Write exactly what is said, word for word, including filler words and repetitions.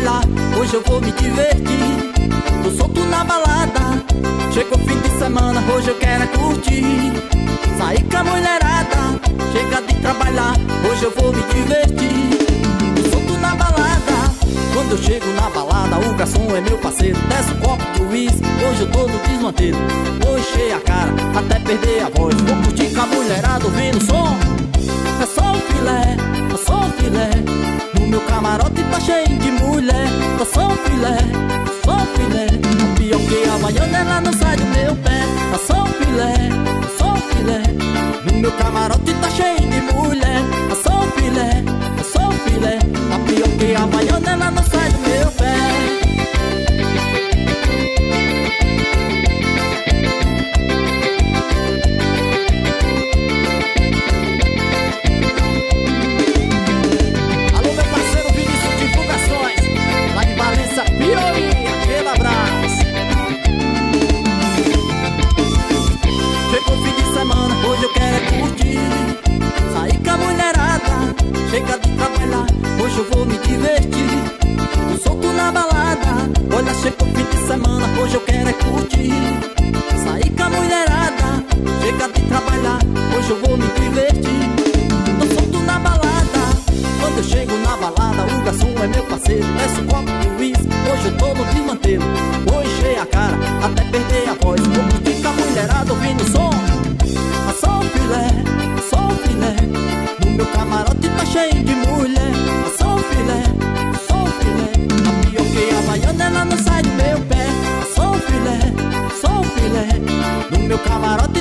trabalhar, hoje eu vou me divertir. Tô solto na balada, chega o fim de semana, hoje eu quero é curtir. Sair com a mulherada, chega de trabalhar, hoje eu vou me divertir. Tô solto na balada, quando eu chego na balada, o garçom é meu parceiro. Desce um copo de uísque, hoje eu tô no desmanteiro. Vou encher a cara, até perder a voz. Vou curtir com a mulherada, ouvindo o som. É só o filé, é só o filé. No meu camarote tá cheio de mulher. É só o filé, é só o filé. A pior que a Havaiana, ela não sai do meu pé. É só o filé, é só o filé. No meu camarote tá cheio de mulher. É só o filé, é só o filé. A pior que a Havaiana, ela não sai do meu pé. Hoje eu quero é curtir, sair com a mulherada, chega de trabalhar, hoje eu vou me divertir. Tô solto na balada, olha, chega o fim de semana, hoje eu quero é curtir. Sair com a mulherada, chega de trabalhar, hoje eu vou me divertir. Tô solto na balada, quando eu chego na balada, o garçom é meu parceiro. Desce um copo de uísque, hoje eu tô no desmanteiro. Vou encher a cara, até perder a voz. Vou curtir com a mulherada, ouvindo o som. É só o filé, é só o filé. No meu camarote tá cheio de mulher. É só o filé, é só o filé. A pior que a Havaiana, ela não sai do meu pé. É só o filé, é só o filé. No meu camarote